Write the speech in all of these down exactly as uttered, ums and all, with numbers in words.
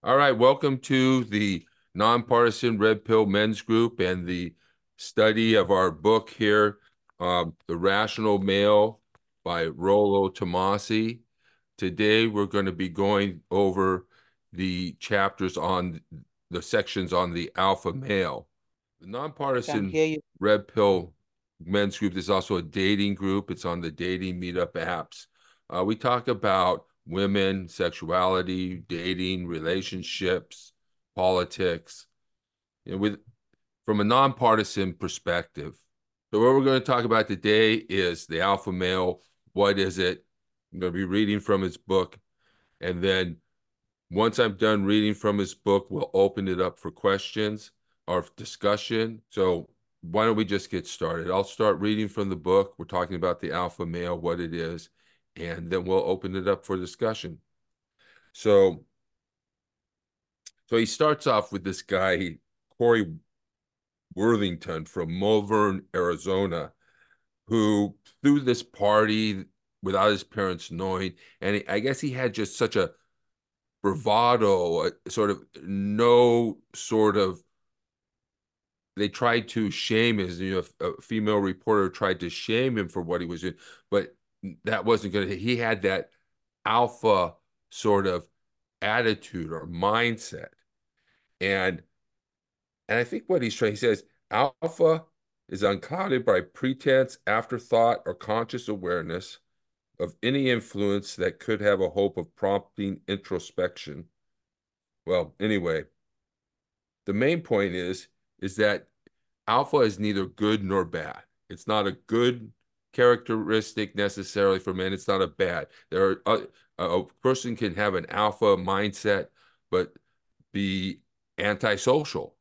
All right, welcome to the Nonpartisan Red Pill Men's Group and the study of our book here, um, The Rational Male by Rollo Tomassi. Today, we're going to be going over the chapters on the sections on the alpha male. The Can't Nonpartisan hear you. Red Pill Men's Group is also a dating group. It's on the dating meetup apps. Uh, we talk about women, sexuality, dating, relationships, politics, you know, with from a nonpartisan perspective. So what we're going to talk about today is the alpha male. What is it? I'm going to be reading from his book, and then once I'm done reading from his book, we'll open it up for questions or discussion. So why don't we just get started? I'll start reading from the book. We're talking about the alpha male, what it is, and then we'll open it up for discussion. So, so he starts off with this guy, Corey Worthington from Malvern, Arizona, who threw this party without his parents knowing, and he, I guess he had just such a bravado, a sort of no sort of they tried to shame his, you know, a female reporter tried to shame him for what he was doing, but that wasn't going to, he had that alpha sort of attitude or mindset. And and I think what he's trying, he says, alpha is unclouded by pretense, afterthought, or conscious awareness of any influence that could have a hope of prompting introspection. Well, anyway, the main point is is that alpha is neither good nor bad. It's not a good characteristic necessarily for men. It's not a bad. There are uh, a person can have an alpha mindset, but be antisocial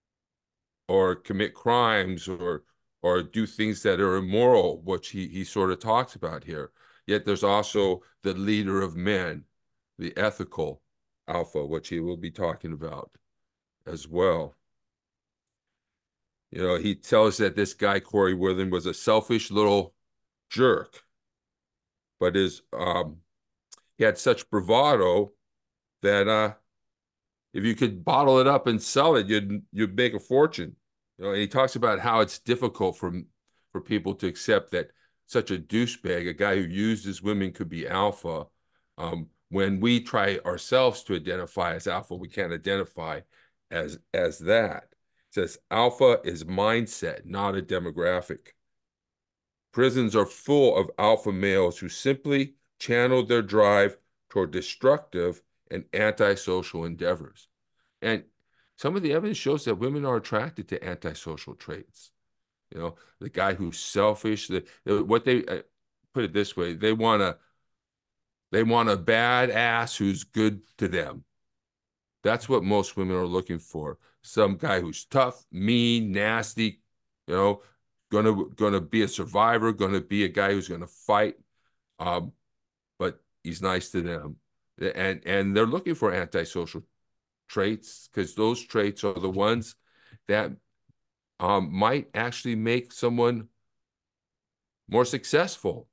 or commit crimes or or do things that are immoral, which he he sort of talks about here. Yet there's also the leader of men, the ethical alpha, which he will be talking about as well. You know, he tells that this guy, Corey Worthing, was a selfish little jerk, but his um he had such bravado that uh if you could bottle it up and sell it, you'd you'd make a fortune. You know, and he talks about how it's difficult for for people to accept that such a douchebag, a guy who uses women, could be alpha. Um, when we try ourselves to identify as alpha, we can't identify as as that. It says alpha is mindset, not a demographic. Prisons are full of alpha males who simply channel their drive toward destructive and antisocial endeavors. And some of the evidence shows that women are attracted to antisocial traits. You know, the guy who's selfish, the, what they uh, put it this way, they want a they want a bad ass who's good to them. That's what most women are looking for. Some guy who's tough, mean, nasty, you know, gonna gonna be a survivor, gonna be a guy who's gonna fight, um, but he's nice to them. And and they're looking for antisocial traits because those traits are the ones that um, might actually make someone more successful.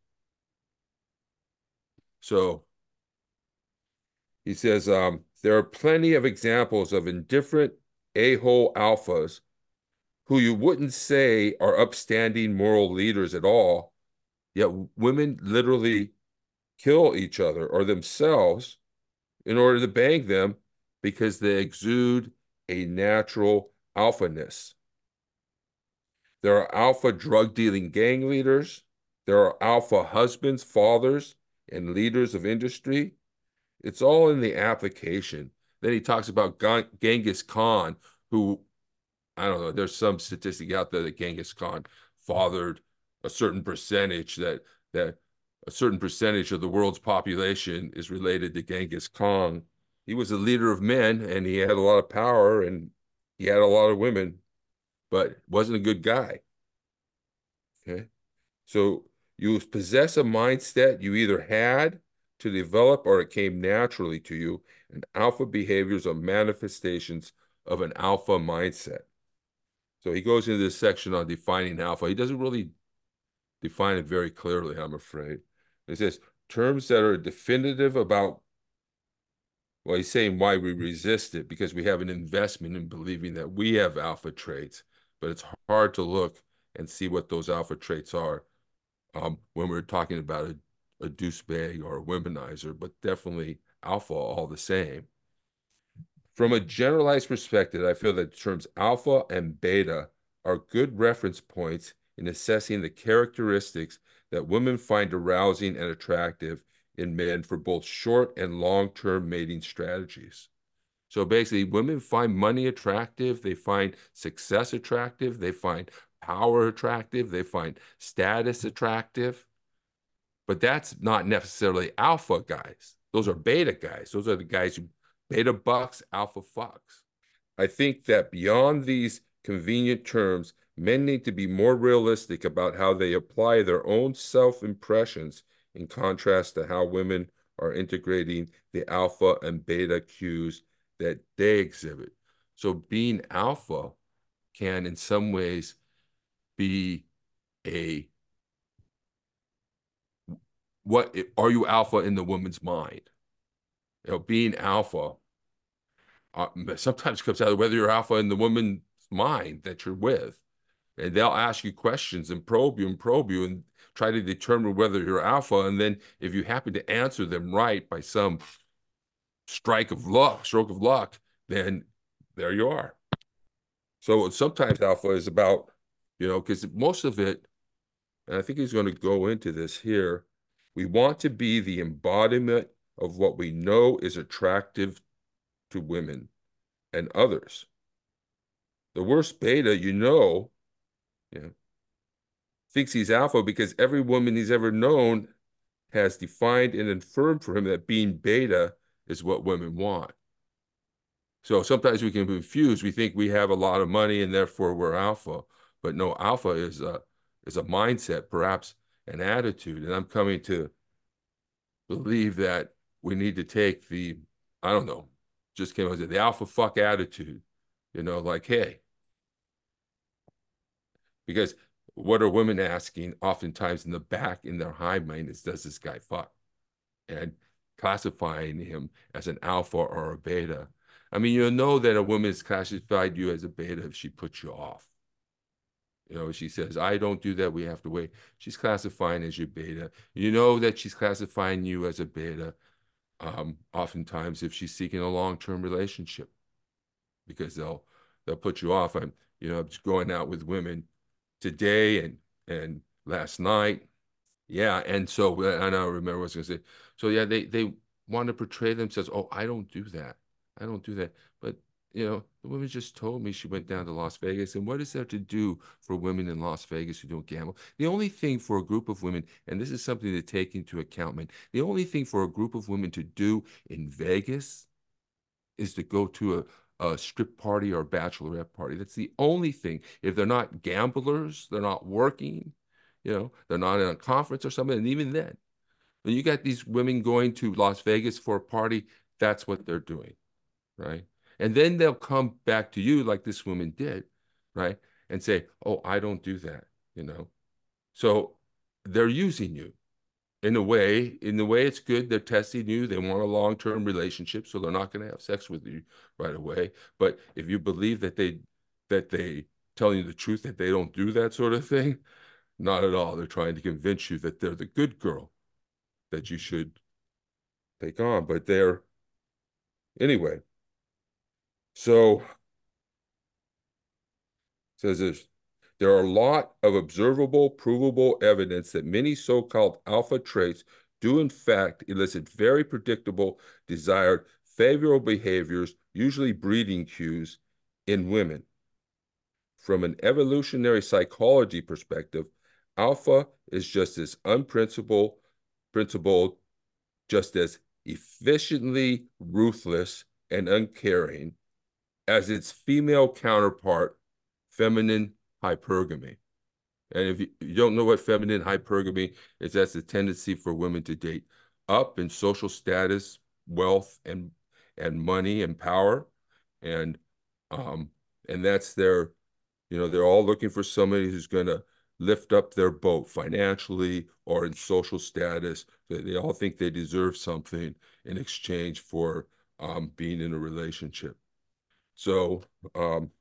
So he says um, there are plenty of examples of indifferent a-hole alphas who you wouldn't say are upstanding moral leaders at all, yet women literally kill each other or themselves in order to bang them because they exude a natural alphaness. There are alpha drug dealing gang leaders. There are alpha husbands, fathers, and leaders of industry. It's all in the application. Then he talks about Genghis Khan, who, I don't know, there's some statistic out there that Genghis Khan fathered a certain percentage that that a certain percentage of the world's population is related to Genghis Khan. He was a leader of men and he had a lot of power and he had a lot of women, but wasn't a good guy. Okay. So you possess a mindset you either had to develop or it came naturally to you. And alpha behaviors are manifestations of an alpha mindset. So he goes into this section on defining alpha. He doesn't really define it very clearly, I'm afraid. He says terms that are definitive about, Well, he's saying why we resist it, because we have an investment in believing that we have alpha traits, but it's hard to look and see what those alpha traits are um, when we're talking about a, a douchebag or a womanizer, but definitely alpha all the same. From a generalized perspective, I feel that the terms alpha and beta are good reference points in assessing the characteristics that women find arousing and attractive in men for both short and long-term mating strategies. So basically, women find money attractive, they find success attractive, they find power attractive, they find status attractive. But that's not necessarily alpha guys. Those are beta guys. Those are the guys who beta bucks, alpha fucks. I think that beyond these convenient terms, men need to be more realistic about how they apply their own self-impressions in contrast to how women are integrating the alpha and beta cues that they exhibit. So being alpha can in some ways be a what are you alpha in the woman's mind? You know, being alpha uh, sometimes comes out of whether you're alpha in the woman's mind that you're with. And they'll ask you questions and probe you and probe you and try to determine whether you're alpha. And then if you happen to answer them right by some strike of luck, stroke of luck, then there you are. So sometimes alpha is about, you know, because most of it, and I think he's going to go into this here, we want to be the embodiment of what we know is attractive to women and others. The worst beta, you know, you know, thinks he's alpha because every woman he's ever known has defined and affirmed for him that being beta is what women want. So sometimes we can be confused. We think we have a lot of money and therefore we're alpha. But no, alpha is a is a mindset, perhaps an attitude. And I'm coming to believe that we need to take the, I don't know, just came out with the alpha fuck attitude, you know, like, hey, because what are women asking oftentimes in the back in their high mind is, does this guy fuck? And classifying him as an alpha or a beta. I mean, you'll know that a woman has classified you as a beta if she puts you off. You know, she says, I don't do that, we have to wait. She's classifying as your beta. You know that she's classifying you as a beta, um, oftentimes if she's seeking a long-term relationship, because they'll they'll put you off. I'm, you know, just going out with women today and and last night. Yeah, and so I don't remember what I was gonna say. So yeah, they they want to portray themselves. Oh, I don't do that. I don't do that. But you know, the woman just told me she went down to Las Vegas. And what is there to do for women in Las Vegas who don't gamble? The only thing for a group of women, and this is something to take into account, man, the only thing for a group of women to do in Vegas is to go to a, a strip party or a bachelorette party. That's the only thing. If they're not gamblers, they're not working, you know, they're not in a conference or something. And even then, when you got these women going to Las Vegas for a party, that's what they're doing, right? And then they'll come back to you like this woman did, right? And say, oh, I don't do that, you know? So they're using you in a way, in the way it's good. They're testing you. They want a long-term relationship, so they're not going to have sex with you right away. But if you believe that they that they telling you the truth, that they don't do that sort of thing, not at all. They're trying to convince you that they're the good girl that you should take on. But they're anyway. So says this. There are a lot of observable, provable evidence that many so-called alpha traits do in fact elicit very predictable, desired, favorable behaviors, usually breeding cues, in women. From an evolutionary psychology perspective, alpha is just as unprincipled, principled, just as efficiently ruthless and uncaring as its female counterpart, feminine hypergamy. And if you, you don't know what feminine hypergamy is, that's a tendency for women to date up in social status, wealth, and and money and power, and um, and that's their, you know, they're all looking for somebody who's going to lift up their boat financially or in social status. They, they all think they deserve something in exchange for um, being in a relationship. So, um,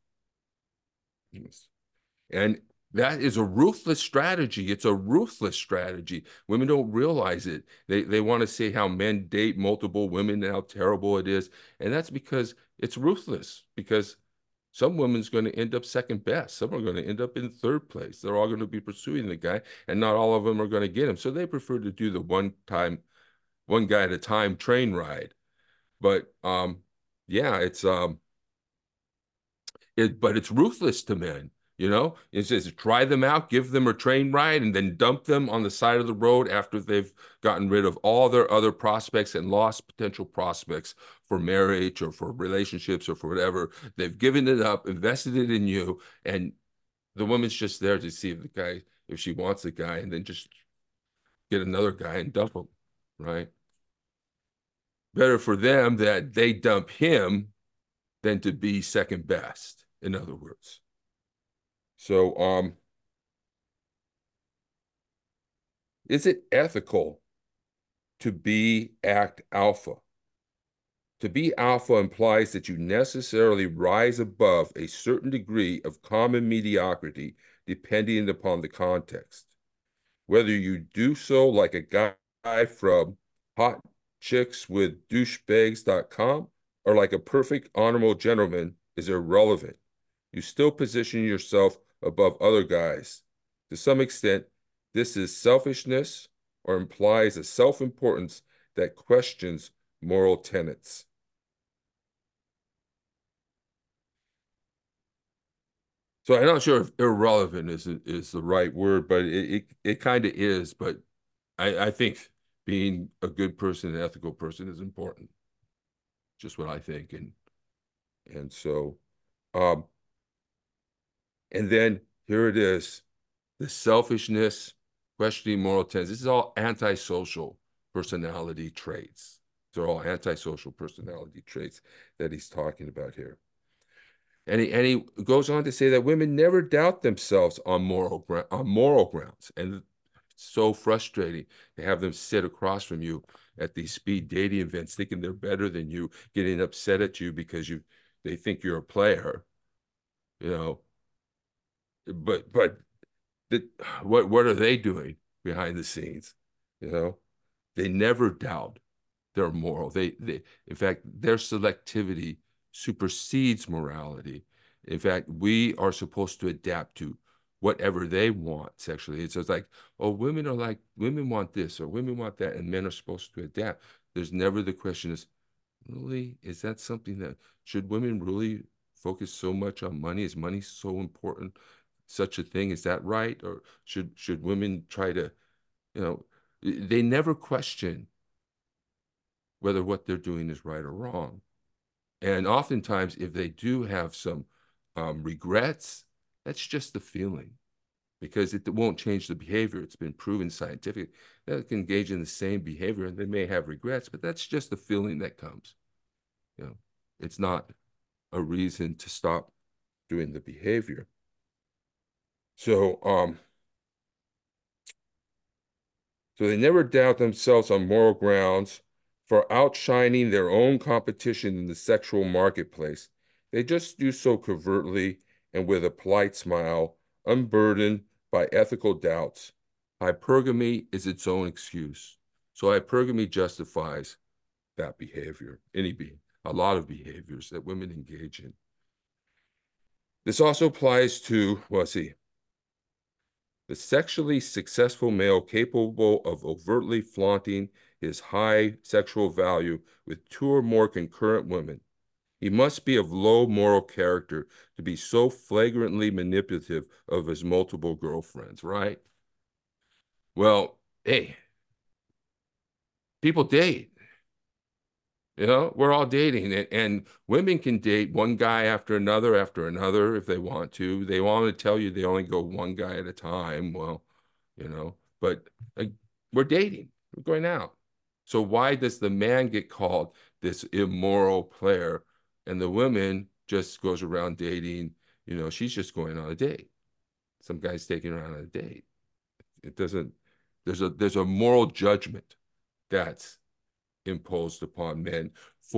and that is a ruthless strategy. It's a ruthless strategy. Women don't realize it. They they want to say how men date multiple women and how terrible it is. And that's because it's ruthless, because some women's going to end up second best. Some are going to end up in third place. They're all going to be pursuing the guy, and not all of them are going to get him. So they prefer to do the one time, one guy at a time train ride. But um, yeah, it's um, it, but it's ruthless to men. You know, it says try them out, give them a train ride, and then dump them on the side of the road after they've gotten rid of all their other prospects and lost potential prospects for marriage or for relationships or for whatever. They've given it up, invested it in you, and the woman's just there to see if the guy, if she wants the guy, and then just get another guy and dump him, right? Better for them that they dump him than to be second best, in other words. So, um, is it ethical to be act alpha? To be alpha implies that you necessarily rise above a certain degree of common mediocrity, depending upon the context. Whether you do so like a guy from hot chicks with douchebags dot com or like a perfect honorable gentleman is irrelevant. You still position yourself above other guys. To some extent, this is selfishness or implies a self-importance that questions moral tenets. So I'm not sure if irrelevant is is the right word, but it it, it kind of is. But I, I think being a good person, an ethical person, is important. Just what I think, and and so, um, and then here it is, the selfishness, questioning moral tenets. This is all antisocial personality traits. They're all antisocial personality traits that he's talking about here. And he, and he goes on to say that women never doubt themselves on moral on moral grounds. And it's so frustrating to have them sit across from you at these speed dating events, thinking they're better than you, getting upset at you because you they think you're a player, you know. But but the, what what are they doing behind the scenes? You know, they never doubt their moral. They they in fact their selectivity supersedes morality. In fact, we are supposed to adapt to whatever they want sexually. It's just like, oh, women are like, women want this or women want that, and men are supposed to adapt. There's never the question is, really, is that something that should women really focus so much on money? Is money so important? Such a thing? Is that right? Or should should women try to, you know, they never question whether what they're doing is right or wrong. And oftentimes, if they do have some um, regrets, that's just the feeling, because it won't change the behavior. It's been proven scientifically that they can engage in the same behavior and they may have regrets, but that's just the feeling that comes. You know, it's not a reason to stop doing the behavior. So, um, so they never doubt themselves on moral grounds for outshining their own competition in the sexual marketplace. They just do so covertly and with a polite smile, unburdened by ethical doubts. Hypergamy is its own excuse. So hypergamy justifies that behavior, any be a lot of behaviors that women engage in. This also applies to, well, let's see, the sexually successful male capable of overtly flaunting his high sexual value with two or more concurrent women. He must be of low moral character to be so flagrantly manipulative of his multiple girlfriends, right? Well, hey, people date. You know, we're all dating, and, and women can date one guy after another after another if they want to. They want to tell you they only go one guy at a time. Well, you know, but like, we're dating, we're going out. So why does the man get called this immoral player and the woman just goes around dating? You know, she's just going on a date. Some guy's taking her on a date. It doesn't, there's a there's a moral judgment that's imposed upon men for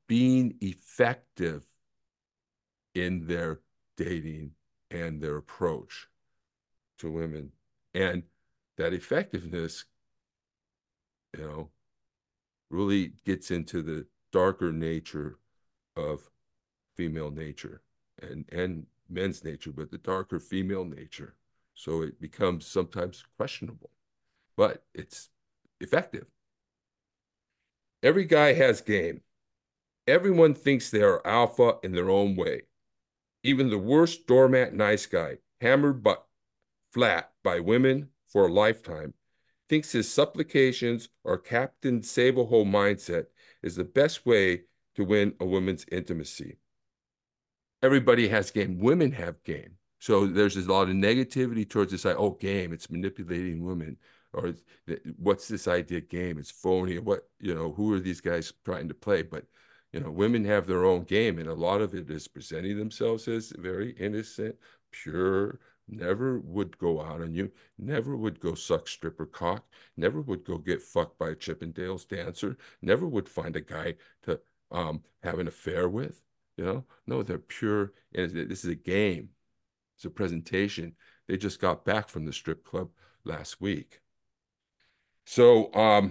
being effective in their dating and their approach to women. And that effectiveness, you know, really gets into the darker nature of female nature and and men's nature, but the darker female nature. So it becomes sometimes questionable, but it's effective. Every guy has game. Everyone thinks they are alpha in their own way. Even the worst doormat nice guy, hammered but flat by women for a lifetime, thinks his supplications or Captain Save-A-Hole mindset is the best way to win a woman's intimacy. Everybody has game. Women have game. So there's a lot of negativity towards this. Like, oh, game, it's manipulating women. Or what's this idea, game? It's phony. What, you know, who are these guys trying to play? But, you know, women have their own game. And a lot of it is presenting themselves as very innocent, pure, never would go out on you, never would go suck stripper cock, never would go get fucked by a Chippendales dancer, never would find a guy to um, have an affair with. You know, no, they're pure. And this is a game. It's a presentation. They just got back from the strip club last week. So, um,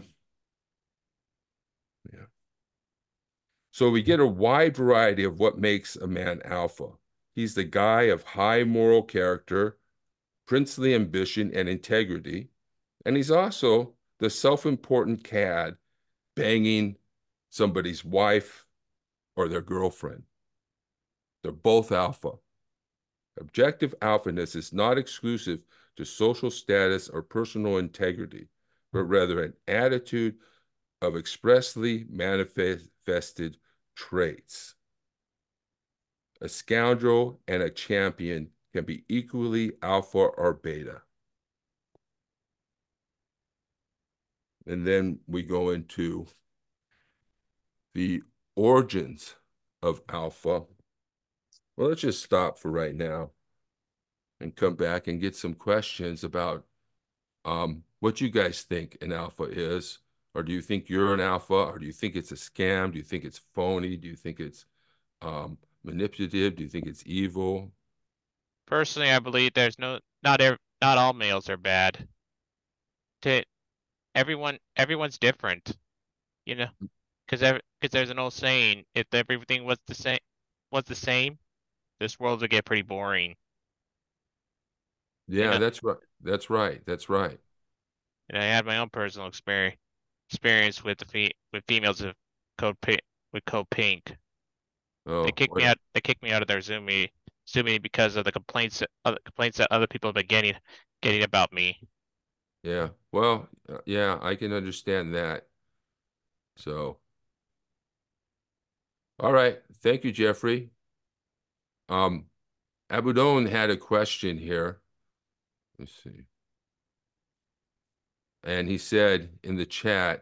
yeah. So we get a wide variety of what makes a man alpha. He's the guy of high moral character, princely ambition, and integrity. And he's also the self-important cad banging somebody's wife or their girlfriend. They're both alpha. Objective alphaness is not exclusive to social status or personal integrity, but rather an attitude of expressly manifested traits. A scoundrel and a champion can be equally alpha or beta. And then we go into the origins of alpha. Well, let's just stop for right now and come back and get some questions about um, what you guys think an alpha is. Or do you think you're an alpha? Or do you think it's a scam? Do you think it's phony? Do you think it's um, manipulative? Do you think it's evil? Personally, I believe there's no not ev not all males are bad. To everyone, everyone's different, you know, because because there's an old saying: if everything was the same was the same, this world would get pretty boring. You Yeah, know, that's right. That's right. That's right. and I had my own personal experience experience with the fe with females of code pink with code pink. They Oh, kicked me well, out. They kicked me out of their Zoom meeting, Zoom meeting because of the complaints other complaints that other people have been getting getting about me. yeah. Well, uh, yeah, I can understand that. So, all right. Thank you, Jeffrey. Um, Abudon had a question here. Let's see. And he said in the chat,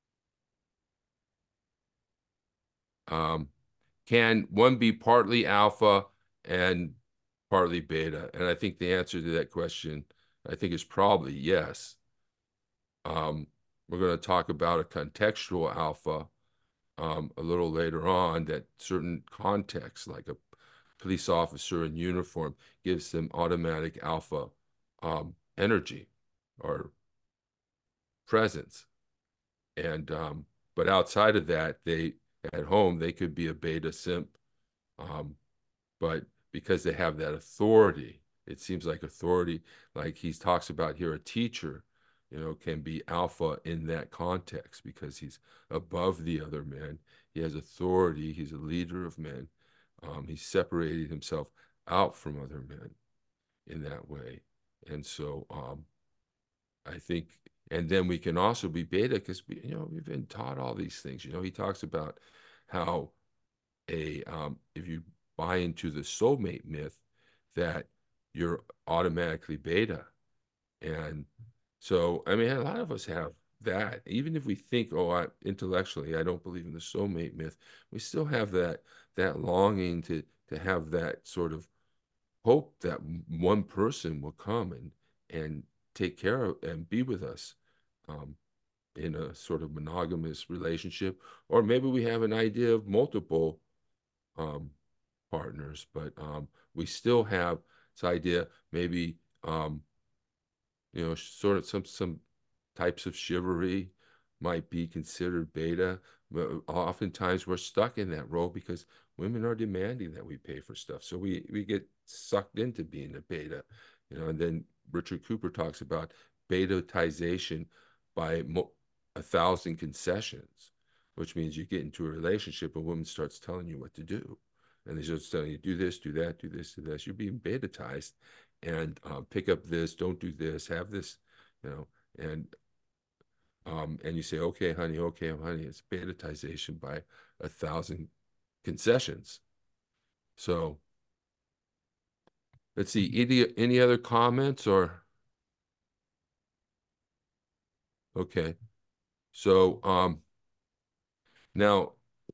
um, can one be partly alpha and partly beta? And I think the answer to that question, I think, is probably yes. Um, we're going to talk about a contextual alpha um, a little later on, that certain contexts, like a police officer in uniform, gives them automatic alpha um, energy or presence. And um, but outside of that, they at home they could be a beta simp, um, but because they have that authority, it seems like authority, like he talks about here, a teacher, you know, can be alpha in that context because he's above the other men. He has authority. He's a leader of men. Um, he's separated himself out from other men in that way. And so um, I think, and then we can also be beta because we, you know, we've been taught all these things. You know, he talks about how a um, if you buy into the soulmate myth, that you're automatically beta. And so, I mean, a lot of us have that. Even if we think, oh, I, intellectually, I don't believe in the soulmate myth, we still have that that longing to to have that sort of hope that one person will come and and take care of and be with us. Um, in a sort of monogamous relationship, or maybe we have an idea of multiple um, partners, but um, we still have this idea, maybe, um, you know, sort of some some types of chivalry might be considered beta, but oftentimes we're stuck in that role because women are demanding that we pay for stuff. So we, we get sucked into being a beta, you know, and then Richard Cooper talks about betatization by a thousand concessions, which means you get into a relationship, a woman starts telling you what to do. And they just telling you, do this, do that, do this, do this. You're being betatized, and uh, pick up this, don't do this, have this, you know, and um, and you say, okay, honey, okay, honey. It's betatization by a thousand concessions. So let's see, any, any other comments or? Okay. So um, now,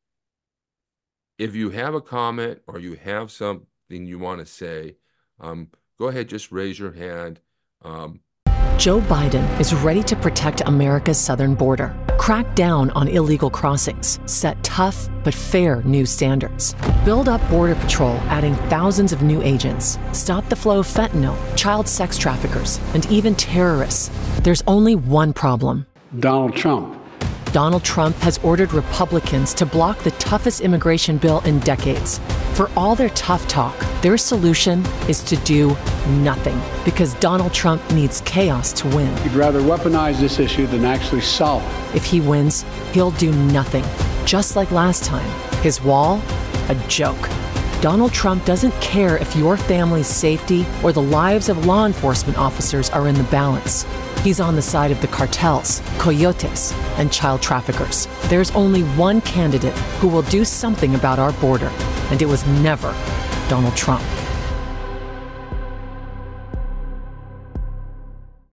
if you have a comment or you have something you want to say, um, go ahead, just raise your hand. Um, Joe Biden is ready to protect America's southern border, crack down on illegal crossings, set tough but fair new standards, build up Border Patrol, adding thousands of new agents, stop the flow of fentanyl, child sex traffickers, and even terrorists. There's only one problem. Donald Trump. Donald Trump has ordered Republicans to block the toughest immigration bill in decades. For all their tough talk, their solution is to do nothing, because Donald Trump needs chaos to win. He'd rather weaponize this issue than actually solve it. If he wins, he'll do nothing, just like last time. His wall, a joke. Donald Trump doesn't care if your family's safety or the lives of law enforcement officers are in the balance. He's on the side of the cartels, coyotes, and child traffickers. There's only one candidate who will do something about our border, and it was never Donald Trump.